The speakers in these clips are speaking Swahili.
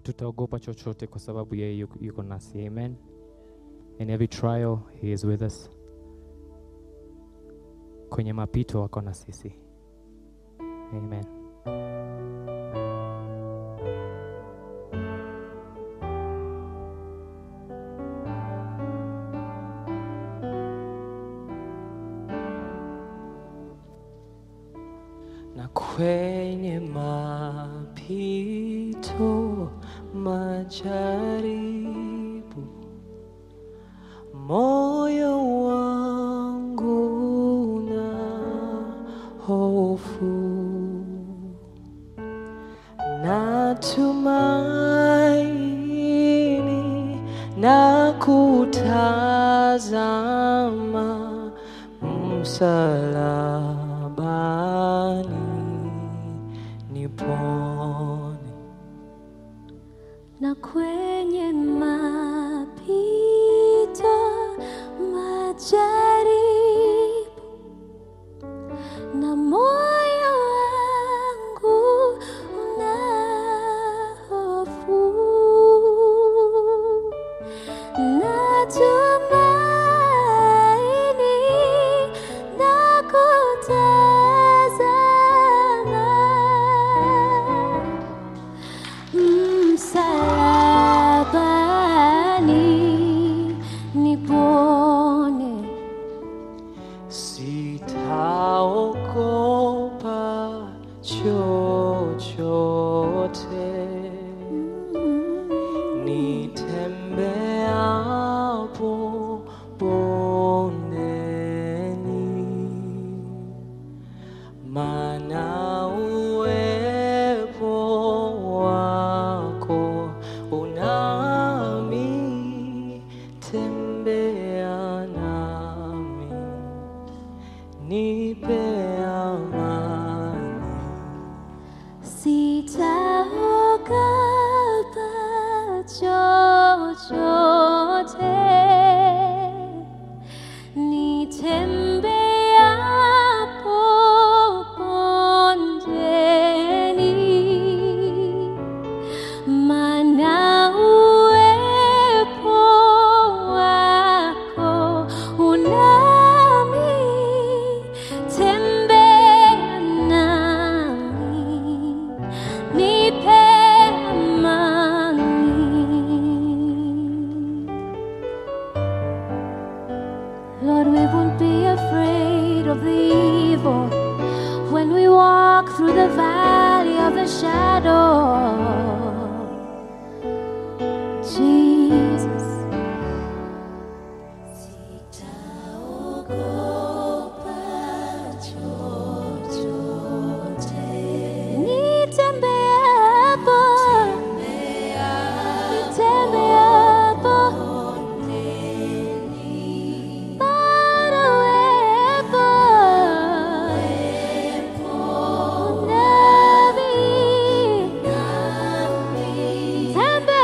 Hatutaogopa chochote kwa sababu yeye yuko nasi. Amen. In every trial he is with us. Kwenye mapito wako na sisi. Amen. Na kwenye mapito majaribu, moyo wangu na hofu, natumaini na kutazama msalabani nipone. Na kwenye mapito majaribu, na moyo wangu una hofu, natumaini na kutazama msalabani nipone. Sitaogopa chochote, nitembeapo bondeni, maana uwepo wako unami, tembea nami, nipe amani. Sitaogopa chochote, nitembeapo bondeni, maana uwepo wako unami, tembea nami, nipe amani. Lord, we won't be afraid of the evil when we walk through the valley of the shadow. Jesus. Sitaogopa chochote, nitembeapo bado uwepo nami,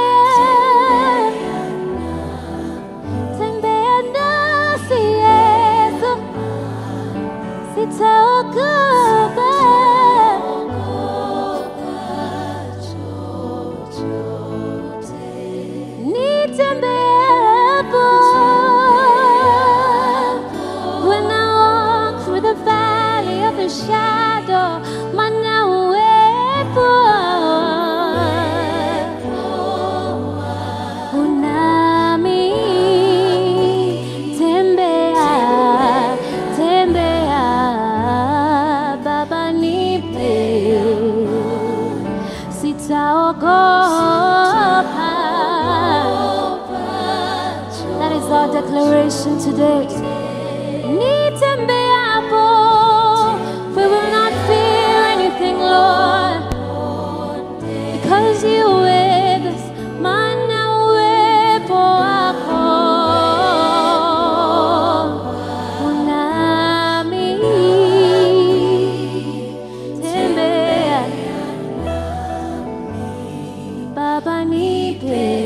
tembea nasi Yesu, sitaogopa nitembeapo. When I walk through the valley of the shadow, maana uwepo unami, tembea Baba, nipe, sitaogopa. That is our declaration today. Nitembeapo, we will not fear anything, Lord, because you are with us. Maana uwepo wako unami, tembea Baba, nipe.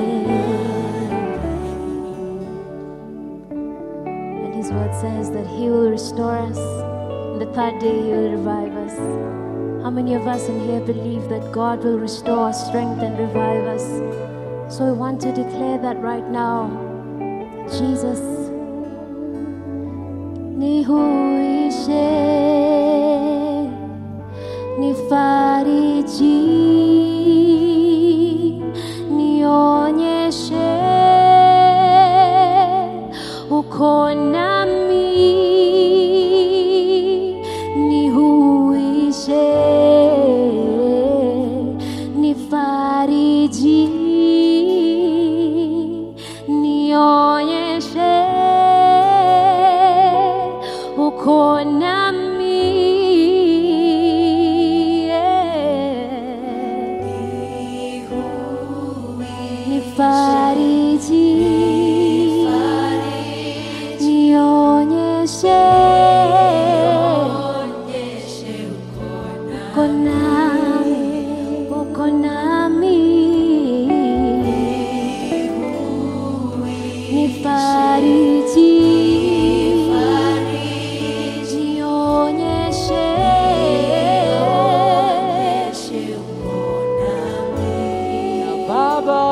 And His word says that He will restore us, and the third day He will revive us. How many of us in here believe that God will restore our strength and revive us? So I want to declare that right now. Jesus, nihuishe, nifariji, nionyeshe uko nami, nihuishe, nifariji, nionyeshe uko nami, nifariji, nionyeshe uko nami, uko nami, nifariji, nionyeshe uko nami, Baba,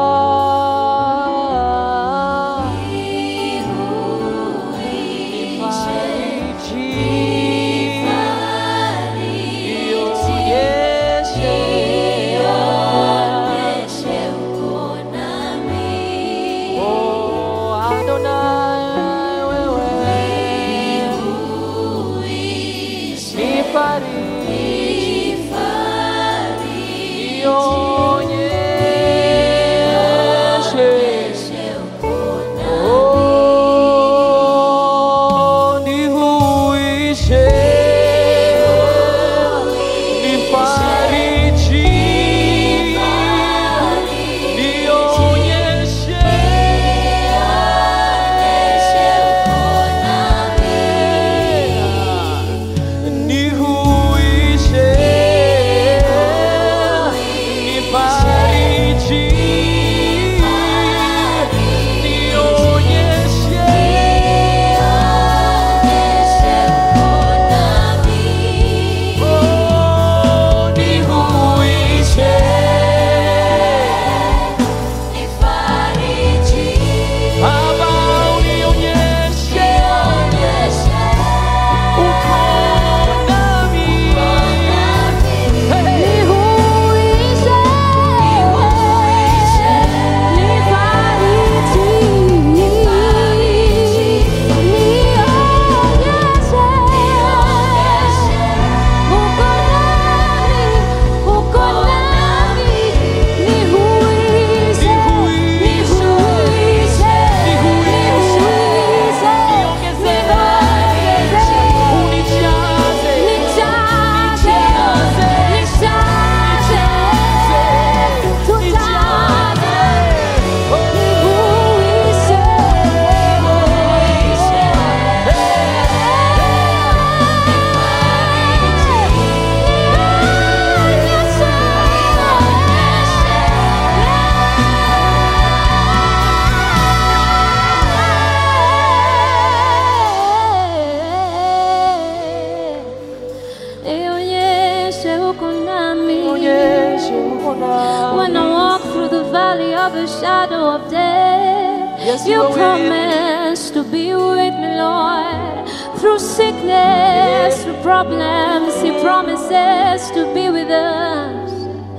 when I walk through the valley of the shadow of death, Yes, you you are with promise to be with me, Lord. Through sickness, through problems, He promises to be with us.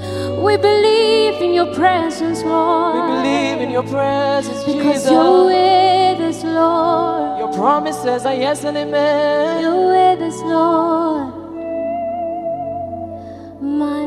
We believe in your presence, We Lord, believe in your presence, because Jesus. you're with us, Lord. Your promises are yes and amen. You're with us, Lord. My